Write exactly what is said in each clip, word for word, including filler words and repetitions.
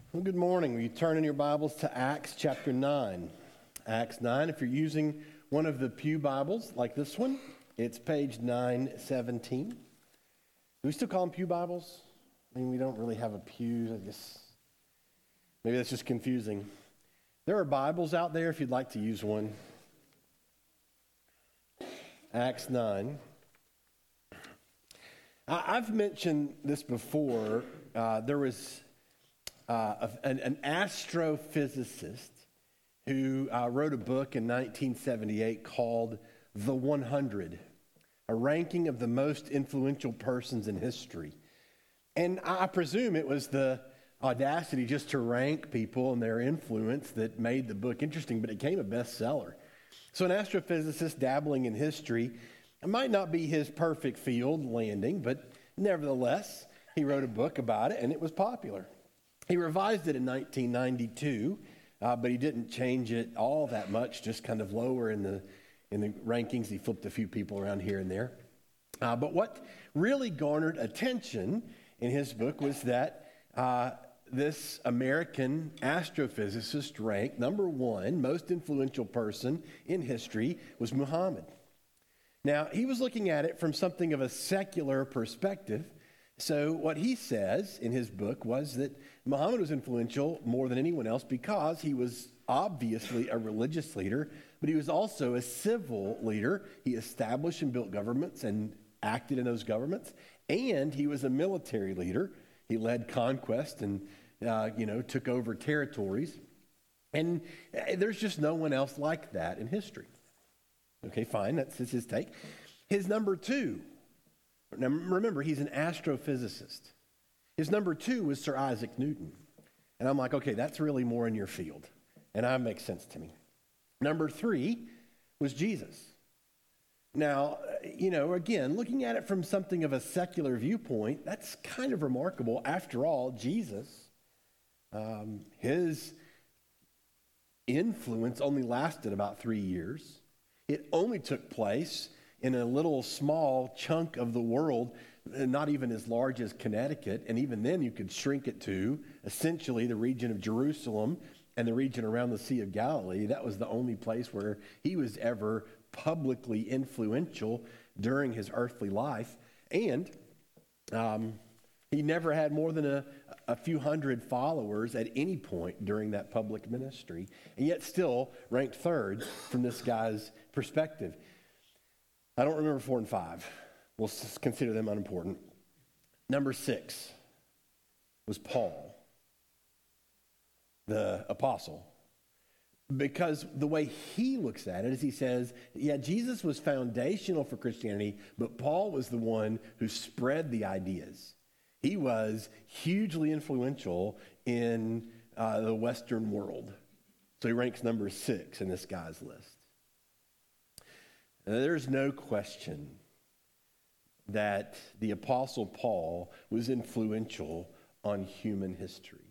Well, good morning. Will you turn in your Bibles to Acts chapter nine? Acts nine, if you're using one of the Pew Bibles like this one, it's page nine seventeen. Do we still call them Pew Bibles? I mean, we don't really have a pew, I guess. Maybe that's just confusing. There are Bibles out there if you'd like to use one. Acts nine. I've mentioned this before. Uh, there was uh, an, an astrophysicist who uh, wrote a book in nineteen seventy-eight called The one hundred, a ranking of the most influential persons in history. And I presume it was the audacity just to rank people and their influence that made the book interesting, but it became a bestseller. So an astrophysicist dabbling in history, it might not be his perfect field landing, but nevertheless, he wrote a book about it and it was popular. He revised it in nineteen ninety-two, uh, but he didn't change it all that much, just kind of lower in the in the rankings. He flipped a few people around here and there. Uh, but what really garnered attention in his book was that uh, this American astrophysicist ranked number one most influential person in history was Muhammad. Now, he was looking at it from something of a secular perspective. So what he says in his book was that Muhammad was influential more than anyone else because he was obviously a religious leader, but he was also a civil leader. He established and built governments and acted in those governments, and he was a military leader. He led conquest and, uh, you know, took over territories. And uh, there's just no one else like that in history. Okay, fine, that's, that's his take. His number two, now remember, he's an astrophysicist. His number two was Sir Isaac Newton. And I'm like, okay, that's really more in your field. And that makes sense to me. Number three was Jesus. Now, you know, again, looking at it from something of a secular viewpoint, that's kind of remarkable. After all, Jesus, um, his influence only lasted about three years. It only took place in a little small chunk of the world, not even as large as Connecticut. And even then you could shrink it to essentially the region of Jerusalem and the region around the Sea of Galilee. That was the only place where he was ever publicly influential during his earthly life. And um, he never had more than a, a few hundred followers at any point during that public ministry, and yet still ranked third from this guy's perspective. I don't remember four and five. We'll consider them unimportant. Number six was Paul, the apostle. Because the way he looks at it is he says, yeah, Jesus was foundational for Christianity, but Paul was the one who spread the ideas. He was hugely influential in uh, the Western world. So he ranks number six in this guy's list. Now, there's no question that the Apostle Paul was influential on human history.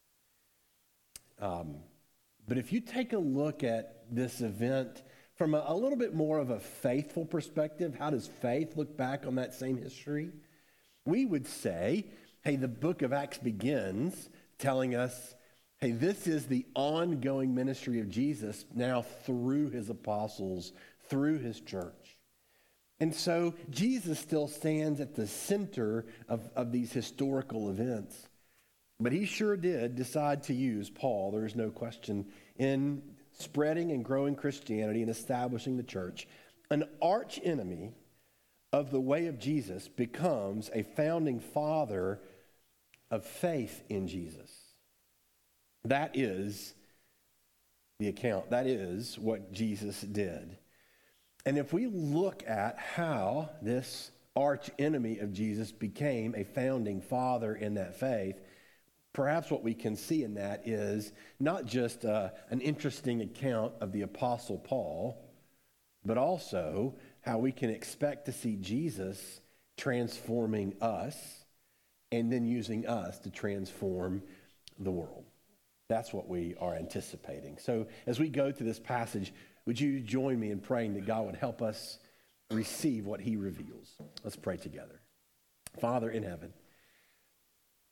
Um, but if you take a look at this event from a, a little bit more of a faithful perspective, how does faith look back on that same history? We would say, hey, the book of Acts begins telling us, hey, this is the ongoing ministry of Jesus now through his apostles, through his church. And so Jesus still stands at the center of, of these historical events. But he sure did decide to use Paul, there is no question, in spreading and growing Christianity and establishing the church. An arch enemy of the way of Jesus becomes a founding father of faith in Jesus. That is the account. That is what Jesus did. And if we look at how this arch enemy of Jesus became a founding father in that faith, perhaps what we can see in that is not just uh, an interesting account of the Apostle Paul, but also how we can expect to see Jesus transforming us and then using us to transform the world. That's what we are anticipating. So as we go to this passage, would you join me in praying that God would help us receive what he reveals? Let's pray together. Father in heaven,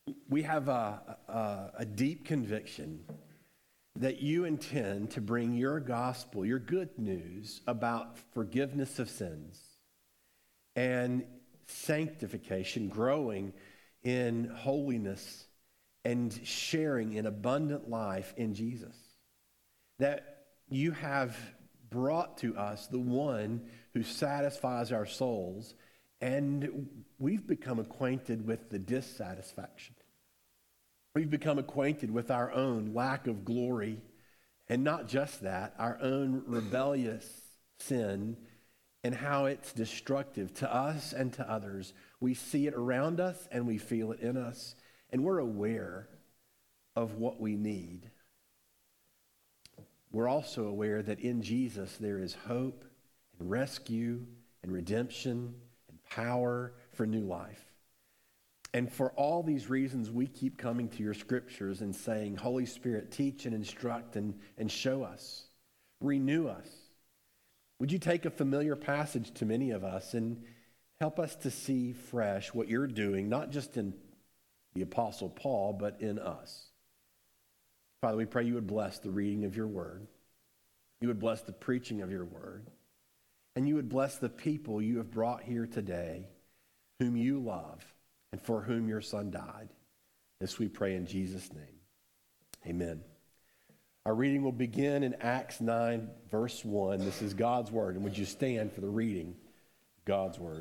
we have a, a, a deep conviction that you intend to bring your gospel, your good news about forgiveness of sins and sanctification, growing in holiness and sharing in abundant life in Jesus. That you have brought to us the one who satisfies our souls, and we've become acquainted with the dissatisfaction. We've become acquainted with our own lack of glory, and not just that, our own rebellious sin and how it's destructive to us and to others. We see it around us and we feel it in us, and we're aware of what we need. We're also aware that in Jesus there is hope and rescue and redemption and power for new life. And for all these reasons, we keep coming to your scriptures and saying, Holy Spirit, teach and instruct and, and show us. Renew us. Would you take a familiar passage to many of us and help us to see fresh what you're doing, not just in the Apostle Paul, but in us. Father, we pray you would bless the reading of your word. You would bless the preaching of your word. And you would bless the people you have brought here today, whom you love and for whom your son died. This we pray in Jesus' name. Amen. Our reading will begin in Acts nine, verse one. This is God's word. And would you stand for the reading of God's word?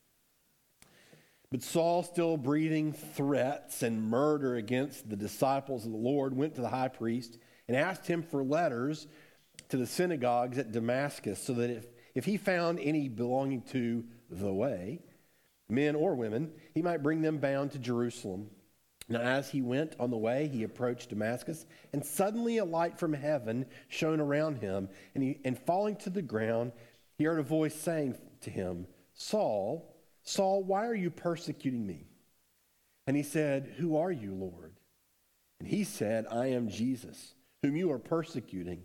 But Saul, still breathing threats and murder against the disciples of the Lord, went to the high priest and asked him for letters to the synagogues at Damascus, so that if, if he found any belonging to the way, men or women, he might bring them bound to Jerusalem. Now as he went on the way, he approached Damascus, and suddenly a light from heaven shone around him, and, he, and falling to the ground, he heard a voice saying to him, Saul, Saul, why are you persecuting me? And he said, Who are you, Lord? And he said, I am Jesus, whom you are persecuting.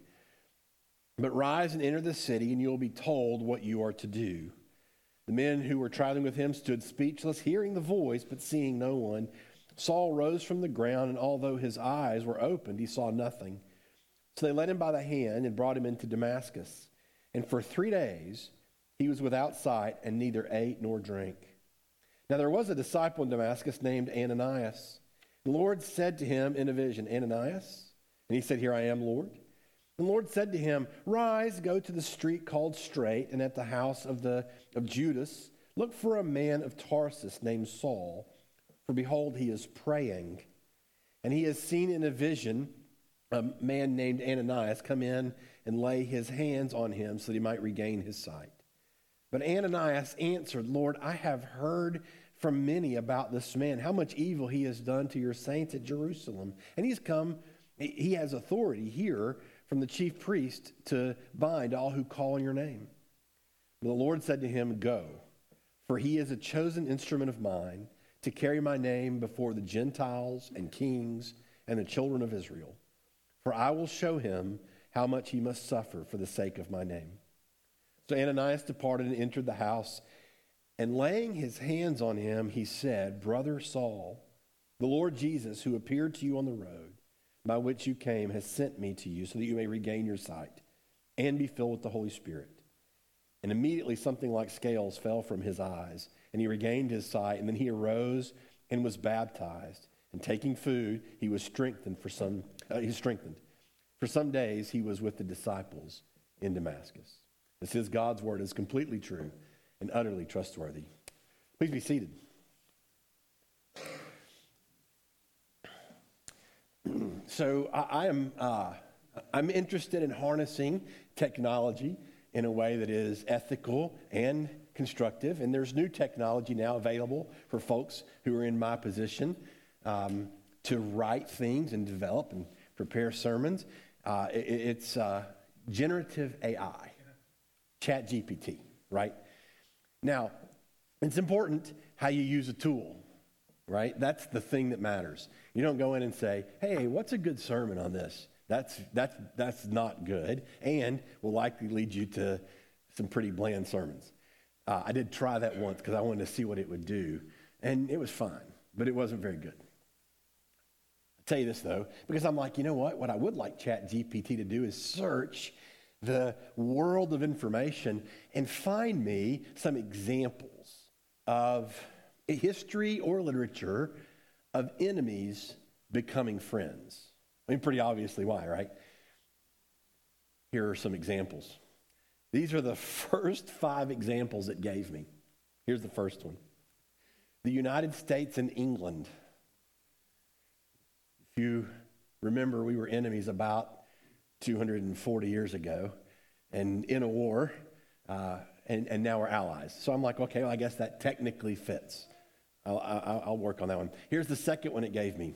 But rise and enter the city, and you will be told what you are to do. The men who were traveling with him stood speechless, hearing the voice, but seeing no one. Saul rose from the ground, and although his eyes were opened, he saw nothing. So they led him by the hand and brought him into Damascus. And for three days he was without sight and neither ate nor drank. Now there was a disciple in Damascus named Ananias. The Lord said to him in a vision, Ananias? And he said, Here I am, Lord. And the Lord said to him, Rise, go to the street called Straight, and at the house of, the, of Judas, look for a man of Tarsus named Saul. For behold, he is praying, and he has seen in a vision a man named Ananias come in and lay his hands on him so that he might regain his sight. But Ananias answered, Lord, I have heard from many about this man, how much evil he has done to your saints at Jerusalem. And he's come, he has authority here from the chief priest to bind all who call on your name. But the Lord said to him, Go, for he is a chosen instrument of mine to carry my name before the Gentiles and kings and the children of Israel. For I will show him how much he must suffer for the sake of my name. So Ananias departed and entered the house, and laying his hands on him, he said, Brother Saul, the Lord Jesus, who appeared to you on the road by which you came, has sent me to you so that you may regain your sight and be filled with the Holy Spirit. And immediately something like scales fell from his eyes, and he regained his sight, and then he arose and was baptized. And taking food, he was strengthened for some, uh, he strengthened. For some days he was with the disciples in Damascus. This is God's word, is completely true and utterly trustworthy. Please be seated. So I, I am uh, I'm interested in harnessing technology in a way that is ethical and constructive. And there's new technology now available for folks who are in my position um, to write things and develop and prepare sermons. Uh, it, it's uh, generative A I. Chat G P T, right? Now, it's important how you use a tool, right? That's the thing that matters. You don't go in and say, hey, what's a good sermon on this? That's, that's, that's not good, and will likely lead you to some pretty bland sermons. Uh, I did try that once because I wanted to see what it would do, and it was fine, but it wasn't very good. I'll tell you this, though, because I'm like, you know what? What I would like ChatGPT to do is search the world of information and find me some examples of history or literature of enemies becoming friends. I mean, pretty obviously why, right? Here are some examples. These are the first five examples it gave me. Here's the first one. The United States and England. If you remember, we were enemies about two hundred forty years ago and in a war, uh, and, and now we're allies. So I'm like, okay, well, I guess that technically fits. I'll, I'll, I'll work on that one. Here's the second one it gave me.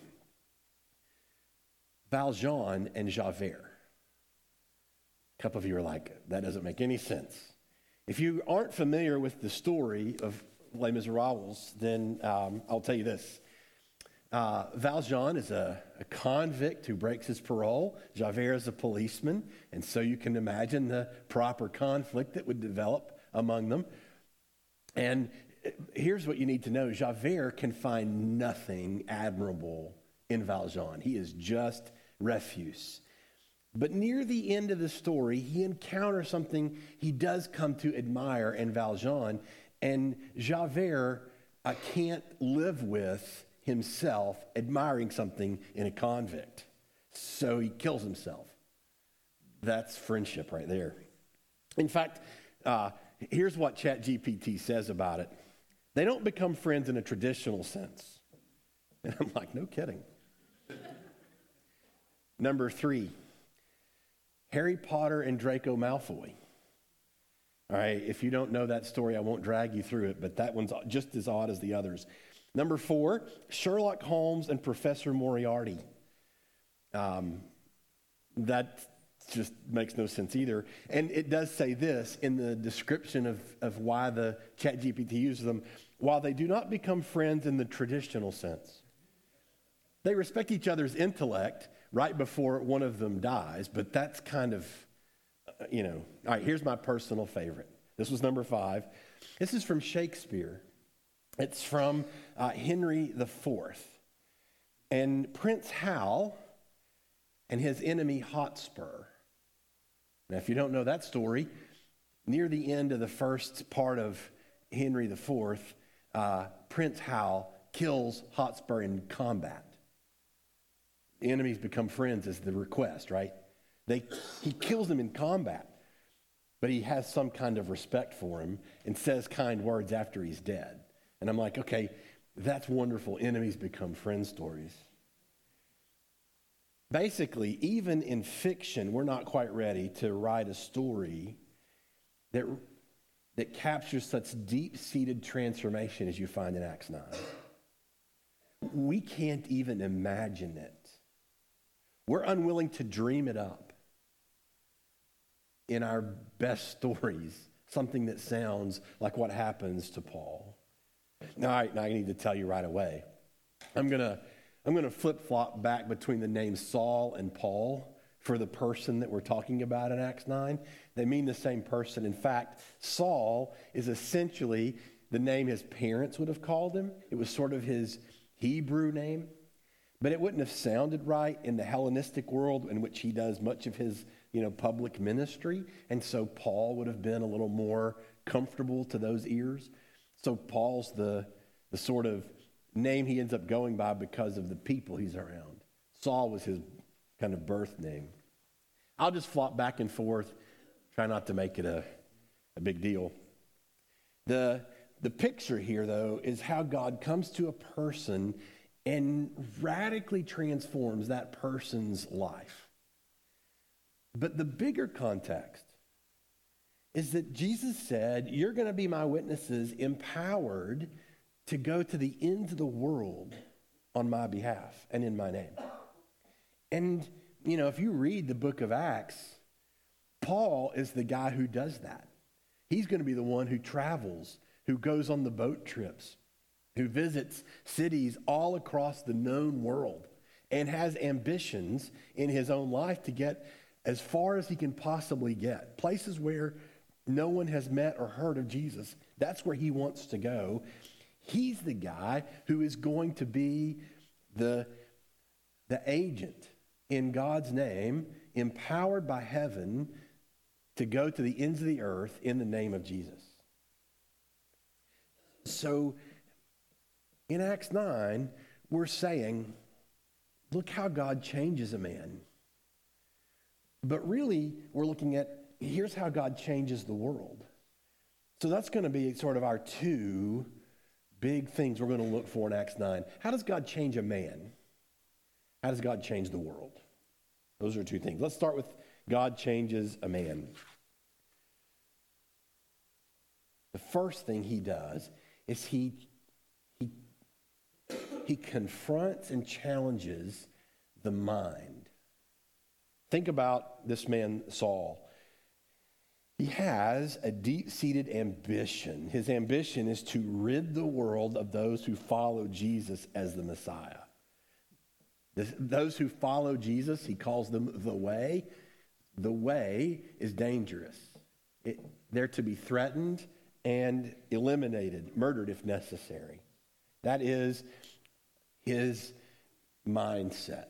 Valjean and Javert. A couple of you are like, that doesn't make any sense. If you aren't familiar with the story of Les Miserables, then um, I'll tell you this. Uh, Valjean is a, a convict who breaks his parole. Javert is a policeman. And so you can imagine the proper conflict that would develop among them. And here's what you need to know. Javert can find nothing admirable in Valjean. He is just refuse. But near the end of the story, he encounters something he does come to admire in Valjean. And Javert uh, can't live with himself admiring something in a convict. So he kills himself. That's friendship right there. In fact, uh, here's what ChatGPT says about it. They don't become friends in a traditional sense. And I'm like, no kidding. Number three, Harry Potter and Draco Malfoy. All right, if you don't know that story, I won't drag you through it, but that one's just as odd as the others. Number four, Sherlock Holmes and Professor Moriarty. Um, that just makes no sense either. And it does say this in the description of, of why the ChatGPT uses them. While they do not become friends in the traditional sense, they respect each other's intellect right before one of them dies, but that's kind of, uh, you know. All right, here's my personal favorite. This was number five. This is from Shakespeare. It's from uh, Henry the Fourth. And Prince Hal and his enemy Hotspur. Now, if you don't know that story, near the end of the first part of Henry the Fourth, uh, Prince Hal kills Hotspur in combat. The enemies become friends is the request, right? They, he kills him in combat, but he has some kind of respect for him and says kind words after he's dead. And I'm like, okay, that's wonderful. Enemies become friend stories. Basically, even in fiction, we're not quite ready to write a story that, that captures such deep-seated transformation as you find in Acts nine. We can't even imagine it. We're unwilling to dream it up in our best stories, something that sounds like what happens to Paul. Now, I, now I need to tell you right away. I'm gonna I'm gonna flip-flop back between the names Saul and Paul for the person that we're talking about in Acts nine. They mean the same person. In fact, Saul is essentially the name his parents would have called him. It was sort of his Hebrew name. But it wouldn't have sounded right in the Hellenistic world in which he does much of his, you know, public ministry. And so Paul would have been a little more comfortable to those ears. So Paul's the, the sort of name he ends up going by because of the people he's around. Saul was his kind of birth name. I'll just flop back and forth, try not to make it a, a big deal. The, the picture here, though, is how God comes to a person and radically transforms that person's life. But the bigger context is that Jesus said, you're going to be my witnesses, empowered to go to the ends of the world on my behalf and in my name. And, you know, if you read the book of Acts, Paul is the guy who does that. He's going to be the one who travels, who goes on the boat trips, who visits cities all across the known world and has ambitions in his own life to get as far as he can possibly get. Places where no one has met or heard of Jesus. That's where he wants to go. He's the guy who is going to be the, the agent in God's name, empowered by heaven to go to the ends of the earth in the name of Jesus. So in Acts nine, we're saying, look how God changes a man. But really, we're looking at, here's how God changes the world. So that's going to be sort of our two big things we're going to look for in Acts nine. How does God change a man? How does God change the world? Those are two things. Let's start with God changes a man. The first thing he does is he, he, he confronts and challenges the mind. Think about this man, Saul. He has a deep-seated ambition. His ambition is to rid the world of those who follow Jesus as the Messiah. Those who follow Jesus, he calls them the way. The way is dangerous. It, they're to be threatened and eliminated, murdered if necessary. That is his mindset.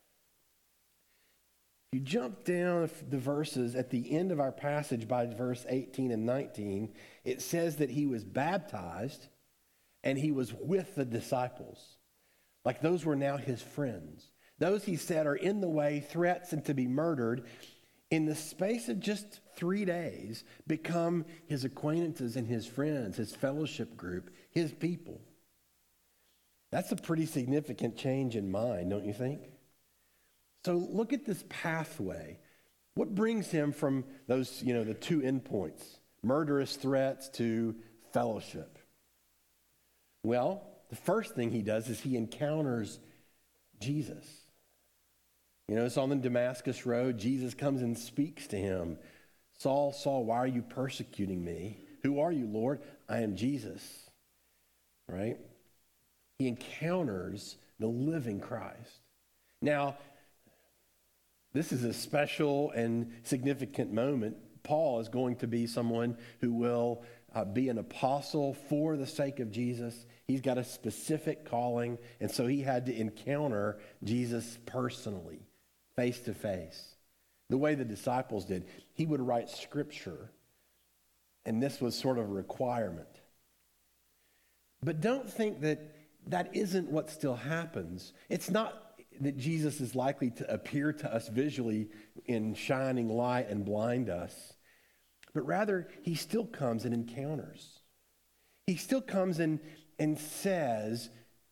You jump down the verses at the end of our passage by verse eighteen and nineteen, it says that he was baptized and he was with the disciples. Like those were now his friends. Those, he said, are in the way, threats, and to be murdered. In the space of just three days, become his acquaintances and his friends, his fellowship group, his people. That's a pretty significant change in mind, don't you think? So look at this pathway. What brings him from those, you know, the two endpoints, murderous threats to fellowship? Well, the first thing he does is he encounters Jesus. You know, it's on the Damascus Road. Jesus comes and speaks to him. Saul, Saul, why are you persecuting me? Who are you, Lord? I am Jesus. Right? He encounters the living Christ. Now, this is a special and significant moment. Paul is going to be someone who will uh, be an apostle for the sake of Jesus. He's got a specific calling, and so he had to encounter Jesus personally, face to face, the way the disciples did. He would write scripture, and this was sort of a requirement. But don't think that that isn't what still happens. It's not that Jesus is likely to appear to us visually in shining light and blind us, but rather he still comes and encounters. He still comes and, and says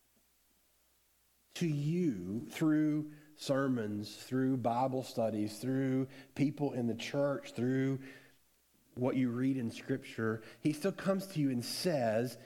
to you through sermons, through Bible studies, through people in the church, through what you read in Scripture, he still comes to you and says,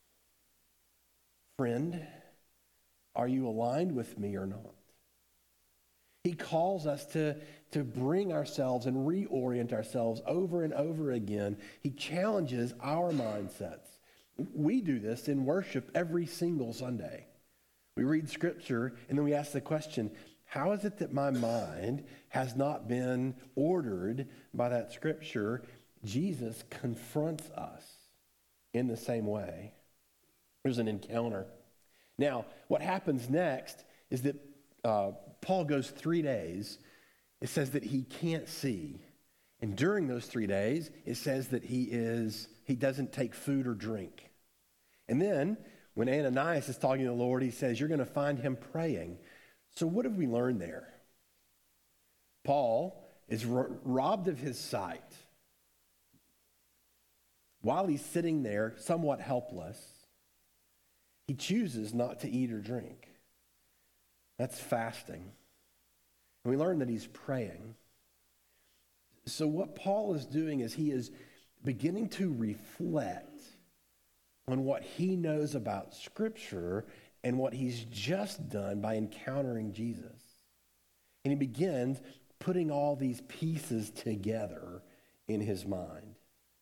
friend, are you aligned with me or not? He calls us to, to bring ourselves and reorient ourselves over and over again. He challenges our mindsets. We do this in worship every single Sunday. We read Scripture and then we ask the question, how is it that my mind has not been ordered by that Scripture? Jesus confronts us in the same way. There's an encounter. Now, what happens next is that uh, Paul goes three days. It says that he can't see. And during those three days, it says that he is he doesn't take food or drink. And then, when Ananias is talking to the Lord, he says, you're going to find him praying. So what have we learned there? Paul is ro- robbed of his sight. While he's sitting there, somewhat helpless, he chooses not to eat or drink. That's fasting. And we learn that he's praying. So what Paul is doing is he is beginning to reflect on what he knows about Scripture and what he's just done by encountering Jesus. And he begins putting all these pieces together in his mind.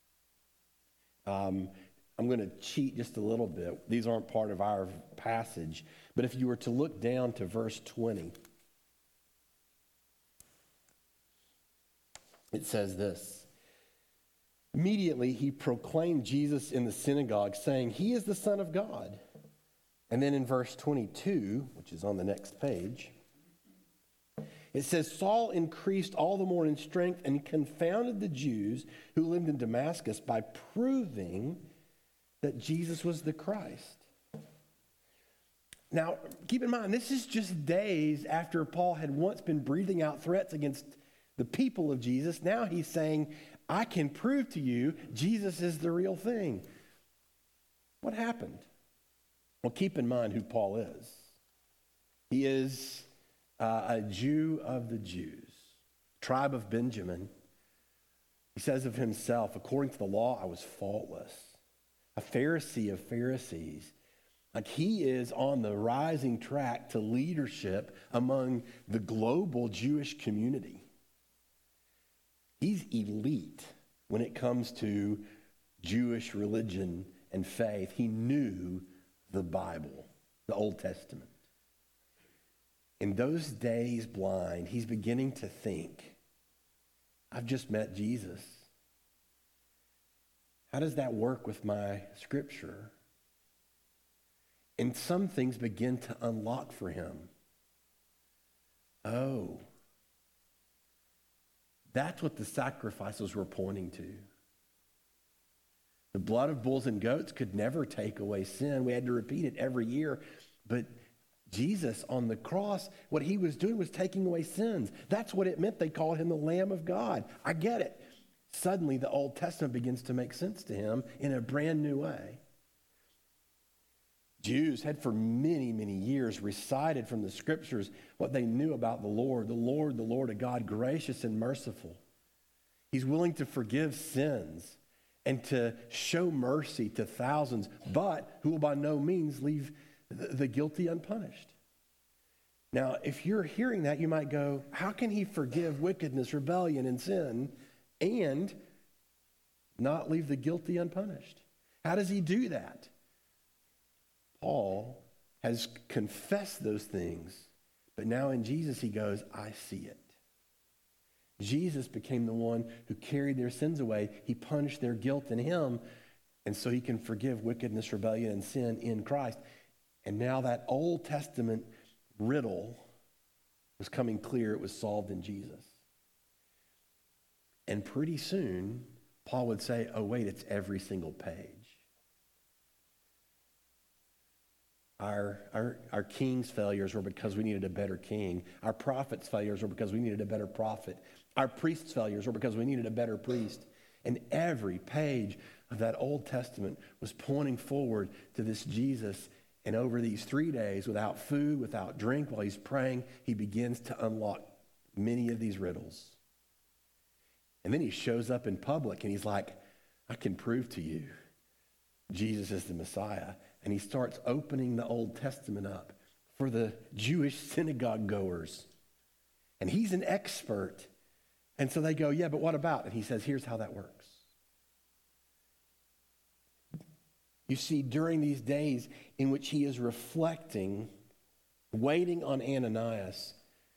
Um, I'm going to cheat just a little bit. These aren't part of our passage. But if you were to look down to verse twenty, it says this. Immediately he proclaimed Jesus in the synagogue, saying, he is the Son of God. And then in verse twenty-two, which is on the next page, It says, Saul increased all the more in strength and confounded the Jews who lived in Damascus by proving that Jesus was the Christ. Now, keep in mind, this is just days after Paul had once been breathing out threats against the people of Jesus. Now he's saying, I can prove to you Jesus is the real thing. What happened? Well, keep in mind who Paul is. He is uh, a Jew of the Jews, tribe of Benjamin. He says of himself, according to the law, I was faultless, a Pharisee of Pharisees. Like he is on the rising track to leadership among the global Jewish community. He's elite when it comes to Jewish religion and faith. He knew the Bible, the Old Testament. In those days blind, he's beginning to think, I've just met Jesus. How does that work with my scripture? And some things begin to unlock for him. Oh, that's what the sacrifices were pointing to. The blood of bulls and goats could never take away sin. We had to repeat it every year. But Jesus on the cross, what he was doing was taking away sins. That's what it meant. They called him the Lamb of God. I get it. Suddenly the Old Testament begins to make sense to him in a brand new way. Jews had for many, many years recited from the scriptures what they knew about the Lord. The Lord, the Lord, a God gracious and merciful. He's willing to forgive sins and to show mercy to thousands, but who will by no means leave the guilty unpunished. Now, if you're hearing that, you might go, how can he forgive wickedness, rebellion, and sin and not leave the guilty unpunished? How does he do that? Paul has confessed those things, but now in Jesus he goes, I see it. Jesus became the one who carried their sins away. He punished their guilt in him, and so he can forgive wickedness, rebellion, and sin in Christ. And now that Old Testament riddle was coming clear. It was solved in Jesus. And pretty soon, Paul would say, oh, wait, it's every single page. Our, our, our king's failures were because we needed a better king. Our prophet's failures were because we needed a better prophet. Our priest's failures were because we needed a better priest. And every page of that Old Testament was pointing forward to this Jesus. And over these three days, without food, without drink, while he's praying, he begins to unlock many of these riddles. And then he shows up in public and he's like, I can prove to you Jesus is the Messiah. And he starts opening the Old Testament up for the Jewish synagogue goers. And he's an expert. And so they go, yeah, but what about? And he says, here's how that works. You see, during these days in which he is reflecting, waiting on Ananias,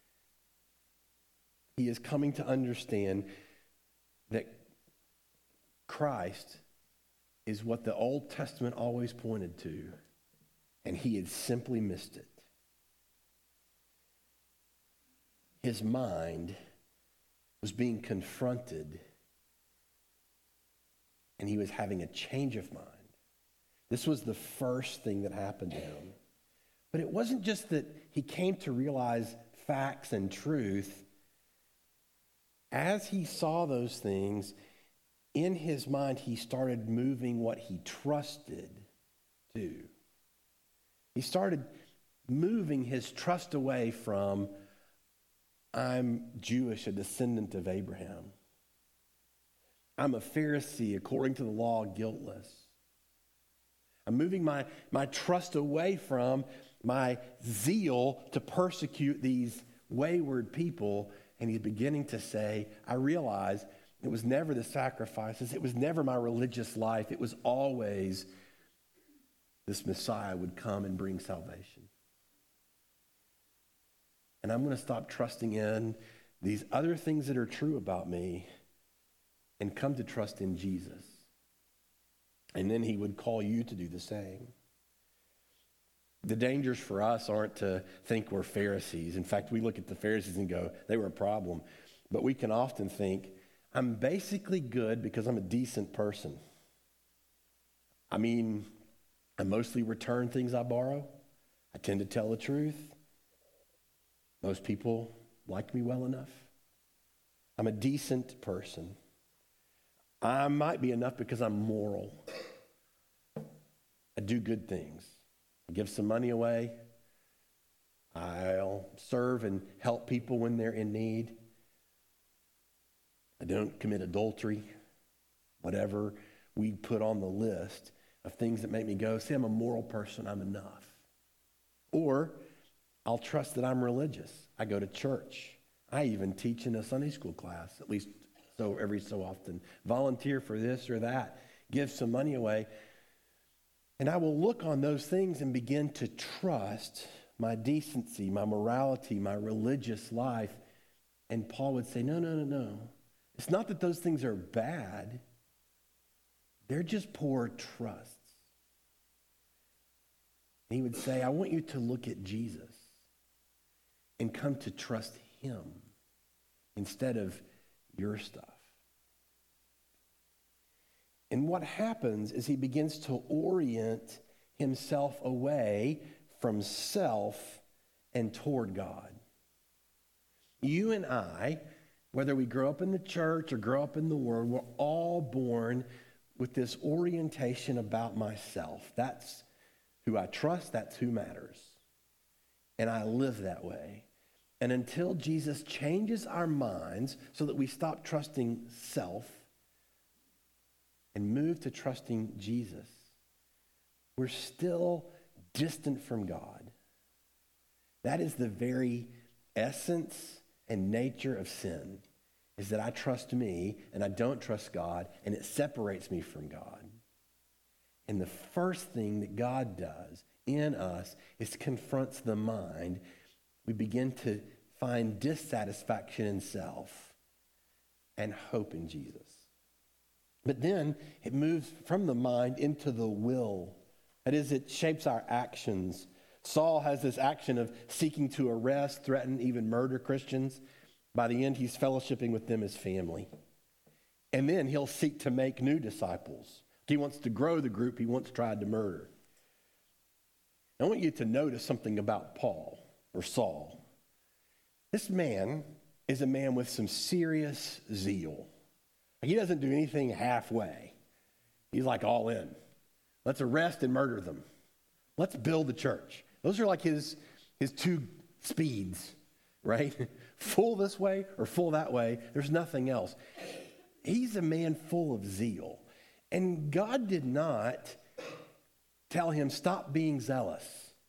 he is coming to understand that Christ is what the Old Testament always pointed to, and he had simply missed it. His mind was being confronted, and he was having a change of mind. This was the first thing that happened to him. But it wasn't just that he came to realize facts and truth. As he saw those things, in his mind, he started moving what he trusted to. He started moving his trust away from, I'm Jewish, a descendant of Abraham. I'm a Pharisee, according to the law, guiltless. I'm moving my, my trust away from my zeal to persecute these wayward people. And he's beginning to say, I realize it was never the sacrifices. It was never my religious life. It was always this Messiah would come and bring salvation. And I'm going to stop trusting in these other things that are true about me and come to trust in Jesus. And then he would call you to do the same. The dangers for us aren't to think we're Pharisees. In fact, we look at the Pharisees and go, they were a problem. But we can often think, I'm basically good because I'm a decent person. I mean, I mostly return things I borrow. I tend to tell the truth. Most people like me well enough. I'm a decent person. I might be enough because I'm moral. I do good things. I give some money away. I'll serve and help people when they're in need. I don't commit adultery. Whatever we put on the list of things that make me go, see, I'm a moral person, I'm enough. Or I'll trust that I'm religious. I go to church. I even teach in a Sunday school class, at least so every so often. Volunteer for this or that. Give some money away. And I will look on those things and begin to trust my decency, my morality, my religious life. And Paul would say, no, no, no, no. It's not that those things are bad. They're just poor trusts. And he would say, I want you to look at Jesus and come to trust him instead of your stuff. And what happens is he begins to orient himself away from self and toward God. You and I, whether we grow up in the church or grow up in the world, we're all born with this orientation about myself. That's who I trust, that's who matters. And I live that way. And until Jesus changes our minds so that we stop trusting self and move to trusting Jesus, we're still distant from God. That is the very essence and nature of sin, is that I trust me and I don't trust God, and it separates me from God. And the first thing that God does in us is confronts the mind. We begin to find dissatisfaction in self and hope in Jesus. But then it moves from the mind into the will. That is, it shapes our actions. Saul has this action of seeking to arrest, threaten, even murder Christians. By the end, he's fellowshipping with them as family. And then he'll seek to make new disciples. He wants to grow the group he once tried to murder. I want you to notice something about Paul, or Saul. This man is a man with some serious zeal. He doesn't do anything halfway. He's like all in. Let's arrest and murder them. Let's build the church. Those are like his, his two speeds, right? Full this way or full that way. There's nothing else. He's a man full of zeal. And God did not tell him, stop being zealous.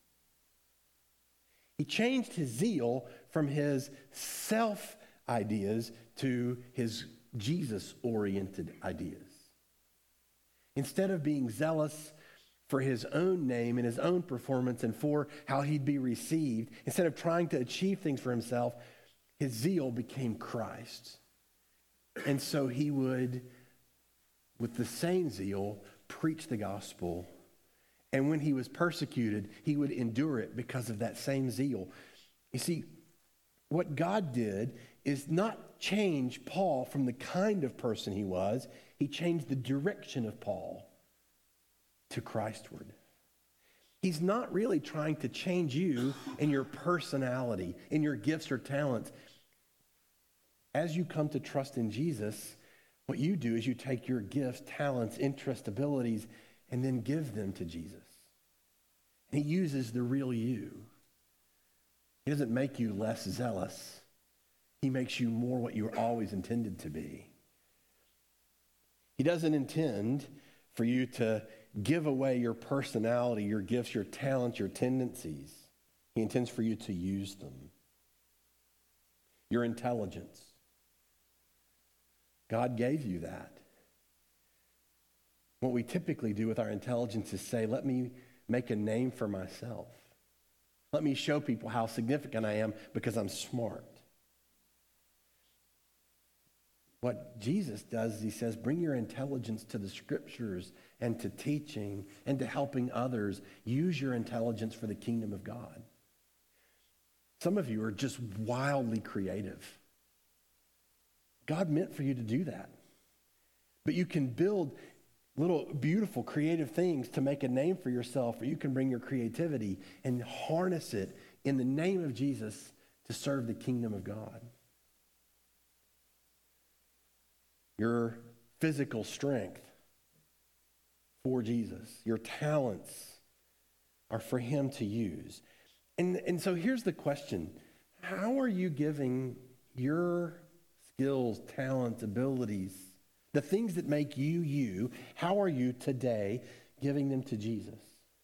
He changed his zeal from his self ideas to his Jesus-oriented ideas. Instead of being zealous for his own name and his own performance and for how he'd be received, instead of trying to achieve things for himself, his zeal became Christ. And so he would, with the same zeal, preach the gospel. And when he was persecuted, he would endure it because of that same zeal. You see, what God did is not change Paul from the kind of person he was. He changed the direction of Paul to Christward. He's not really trying to change you in your personality, in your gifts or talents. As you come to trust in Jesus, what you do is you take your gifts, talents, interests, abilities, and then give them to Jesus. He uses the real you. He doesn't make you less zealous. He makes you more what you were always intended to be. He doesn't intend for you to give away your personality, your gifts, your talents, your tendencies. He intends for you to use them. Your intelligence. God gave you that. What we typically do with our intelligence is say, let me make a name for myself. Let me show people how significant I am because I'm smart. What Jesus does is he says, bring your intelligence to the scriptures and to teaching and to helping others. Use your intelligence for the kingdom of God. Some of you are just wildly creative. God meant for you to do that. But you can build little beautiful creative things to make a name for yourself, or you can bring your creativity and harness it in the name of Jesus to serve the kingdom of God. Your physical strength for Jesus, your talents are for him to use. And, and so here's the question. How are you giving your skills, talents, abilities, the things that make you you, how are you today giving them to Jesus?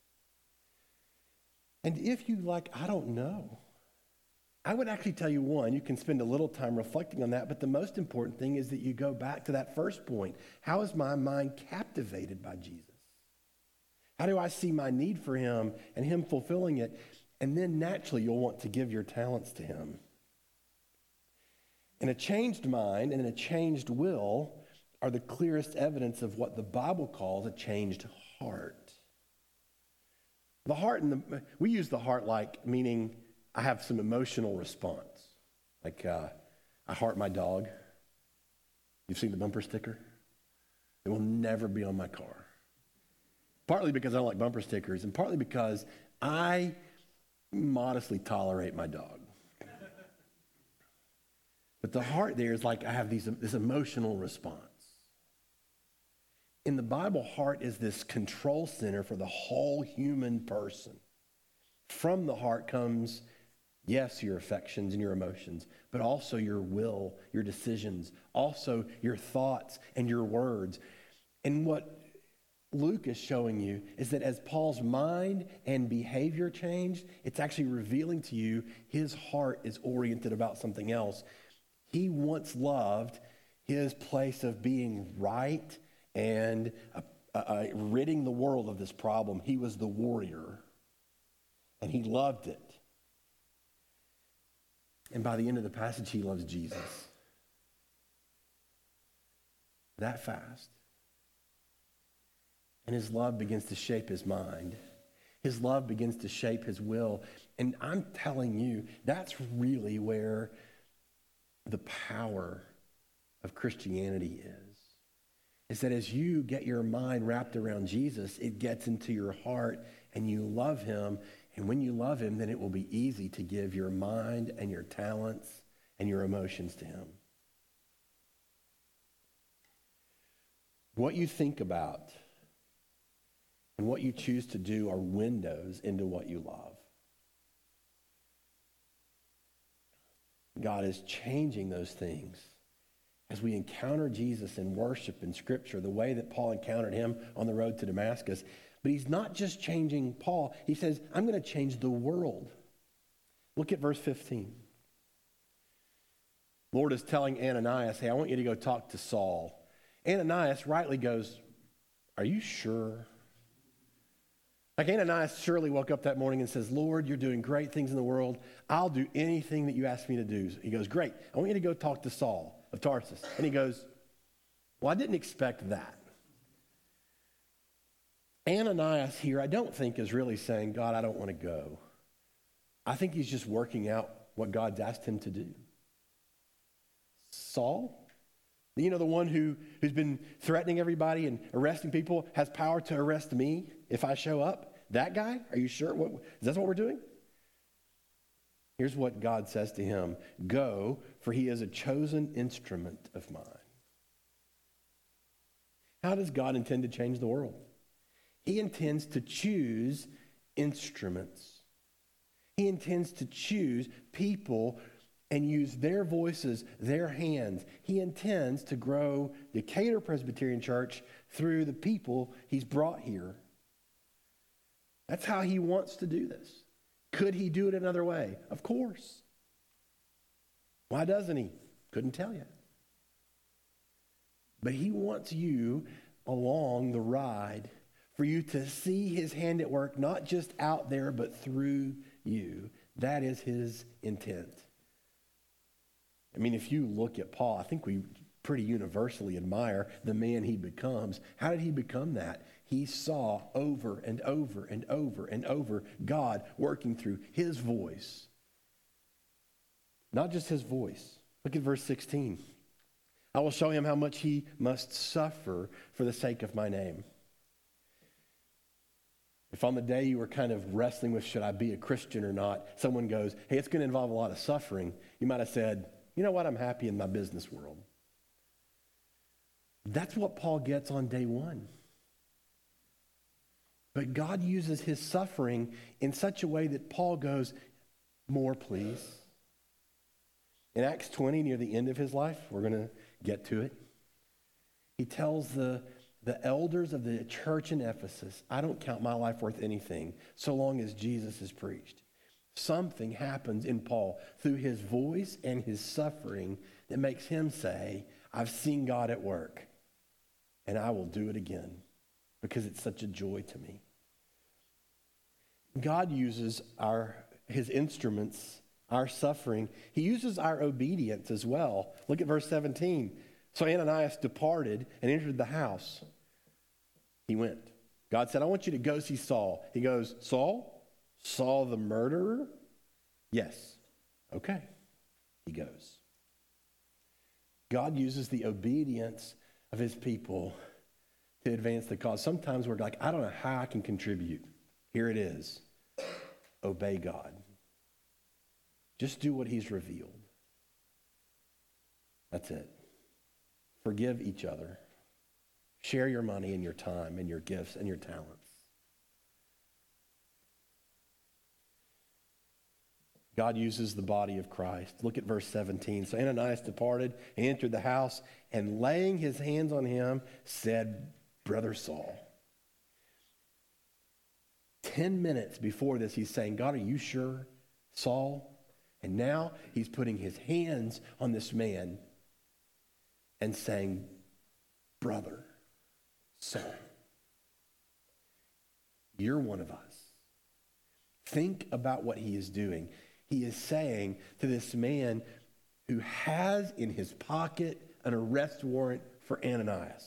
And if you like, I don't know, I would actually tell you one, you can spend a little time reflecting on that, but the most important thing is that you go back to that first point. How is my mind captivated by Jesus? How do I see my need for him and him fulfilling it? And then naturally you'll want to give your talents to him. And a changed mind and a changed will are the clearest evidence of what the Bible calls a changed heart. The heart, and the, we use the heart like meaning I have some emotional response. Like uh, I heart my dog. You've seen the bumper sticker? It will never be on my car. Partly because I don't like bumper stickers, and partly because I modestly tolerate my dog. But the heart there is like I have these, this emotional response. In the Bible, heart is this control center for the whole human person. From the heart comes, yes, your affections and your emotions, but also your will, your decisions, also your thoughts and your words. And what Luke is showing you is that as Paul's mind and behavior changed, it's actually revealing to you his heart is oriented about something else. He once loved his place of being right and uh, uh, ridding the world of this problem. He was the warrior, and he loved it. And by the end of the passage, he loves Jesus. That fast. And his love begins to shape his mind. His love begins to shape his will. And I'm telling you, that's really where the power of Christianity is. Is that as you get your mind wrapped around Jesus, it gets into your heart and you love him. And when you love him, then it will be easy to give your mind and your talents and your emotions to him. What you think about and what you choose to do are windows into what you love. God is changing those things as we encounter Jesus in worship and Scripture, the way that Paul encountered him on the road to Damascus. But he's not just changing Paul. He says, I'm going to change the world. Look at verse fifteen. Lord is telling Ananias, hey, I want you to go talk to Saul. Ananias rightly goes, are you sure? Like Ananias surely woke up that morning and says, Lord, you're doing great things in the world. I'll do anything that you ask me to do. He goes, great. I want you to go talk to Saul of Tarsus. And he goes, well, I didn't expect that. Ananias here, I don't think is really saying, God, I don't want to go. I think he's just working out what God's asked him to do. Saul, you know, the one who, who's been threatening everybody and arresting people, has power to arrest me if I show up. That guy? Are you sure? What, is that what we're doing? Here's what God says to him. Go, for he is a chosen instrument of mine. How does God intend to change the world? He intends to choose instruments. He intends to choose people and use their voices, their hands. He intends to grow Decatur Presbyterian Church through the people he's brought here. That's how he wants to do this. Could he do it another way? Of course. Why doesn't he? Couldn't tell you. But he wants you along the ride for you to see his hand at work, not just out there, but through you. That is his intent. I mean, if you look at Paul, I think we pretty universally admire the man he becomes. How did he become that? He saw over and over and over and over God working through his voice. Not just his voice. Look at verse sixteen. I will show him how much he must suffer for the sake of my name. If on the day you were kind of wrestling with, should I be a Christian or not, someone goes, hey, it's going to involve a lot of suffering, you might have said, you know what, I'm happy in my business world. That's what Paul gets on day one. But God uses his suffering in such a way that Paul goes, more please. In Acts twenty, near the end of his life, we're going to get to it, he tells the, the elders of the church in Ephesus, I don't count my life worth anything so long as Jesus is preached. Something happens in Paul through his voice and his suffering that makes him say, I've seen God at work, and I will do it again because it's such a joy to me. God uses our his instruments, our suffering. He uses our obedience as well. Look at verse seventeen. So Ananias departed and entered the house. He went. God said, I want you to go see Saul. He goes, Saul? Saul the murderer? Yes. Okay. He goes. God uses the obedience of his people to advance the cause. Sometimes we're like, I don't know how I can contribute. Here it is. Obey God. Just do what he's revealed. That's it. Forgive each other. Share your money and your time and your gifts and your talents. God uses the body of Christ. Look at verse seventeen. So Ananias departed and entered the house, and laying his hands on him, said, Brother Saul. Ten minutes before this, he's saying, God, are you sure, Saul? And now he's putting his hands on this man and saying, Brother Saul, you're one of us. Think about what he is doing. He is saying to this man who has in his pocket an arrest warrant for Ananias,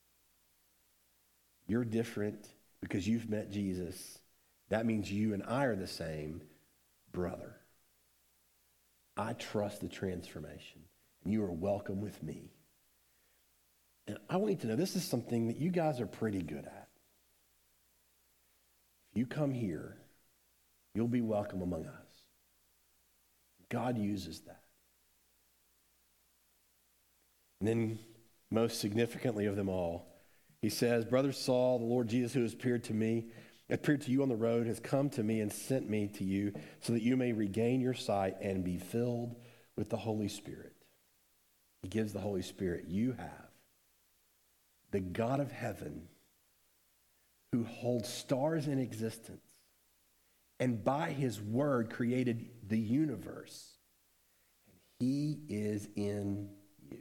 you're different because you've met Jesus. That means you and I are the same, brother. I trust the transformation, and you are welcome with me. And I want you to know this is something that you guys are pretty good at. If you come here, you'll be welcome among us. God uses that. And then, most significantly of them all, he says, Brother Saul, the Lord Jesus who has appeared to me, appeared to you on the road, has come to me and sent me to you so that you may regain your sight and be filled with the Holy Spirit. He gives the Holy Spirit. You have the God of heaven who holds stars in existence and by his word created the universe. And he is in you.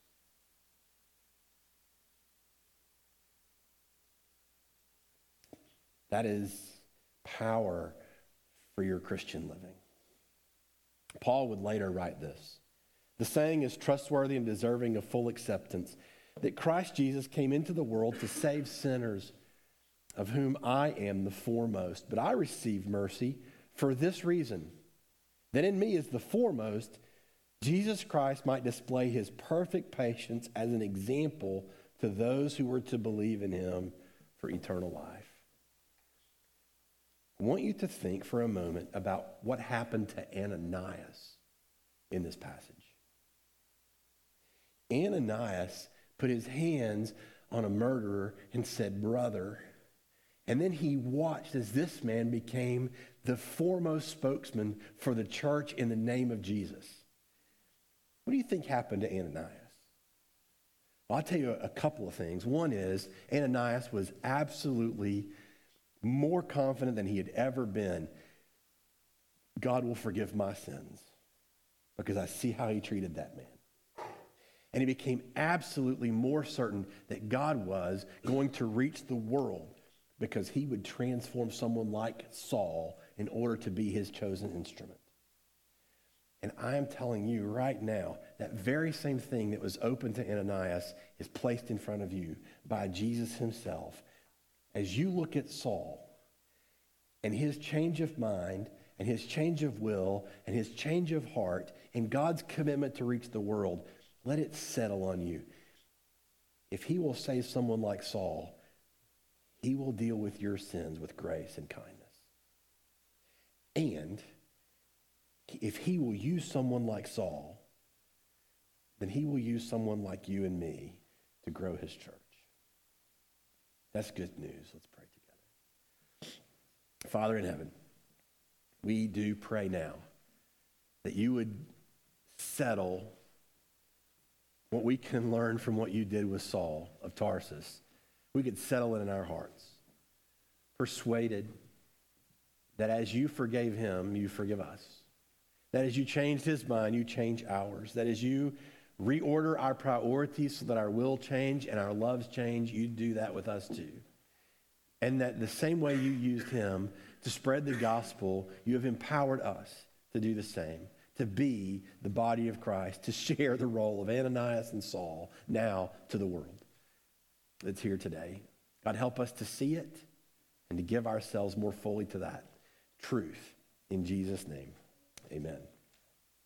That is power for your Christian living. Paul would later write this. The saying is trustworthy and deserving of full acceptance, that Christ Jesus came into the world to save sinners, of whom I am the foremost. But I received mercy for this reason, that in me as the foremost, Jesus Christ might display his perfect patience as an example to those who were to believe in him for eternal life. I want you to think for a moment about what happened to Ananias in this passage. Ananias put his hands on a murderer and said, brother. And then he watched as this man became the foremost spokesman for the church in the name of Jesus. What do you think happened to Ananias? Well, I'll tell you a couple of things. One is Ananias was absolutely more confident than he had ever been. God will forgive my sins because I see how he treated that man. And he became absolutely more certain that God was going to reach the world because he would transform someone like Saul in order to be his chosen instrument. And I am telling you right now, that very same thing that was open to Ananias is placed in front of you by Jesus himself. As you look at Saul and his change of mind and his change of will and his change of heart and God's commitment to reach the world, let it settle on you. If he will save someone like Saul, he will deal with your sins with grace and kindness. And if he will use someone like Saul, then he will use someone like you and me to grow his church. That's good news. Let's pray together. Father in heaven, we do pray now that you would settle what we can learn from what you did with Saul of Tarsus. We could settle it in our hearts, persuaded that as you forgave him, you forgive us. That as you changed his mind, you change ours. That as you reorder our priorities so that our will change and our loves change, you do that with us too. And that the same way you used him to spread the gospel, you have empowered us to do the same, to be the body of Christ, to share the role of Ananias and Saul now to the world that's here today. God, help us to see it and to give ourselves more fully to that truth. In Jesus' name, amen.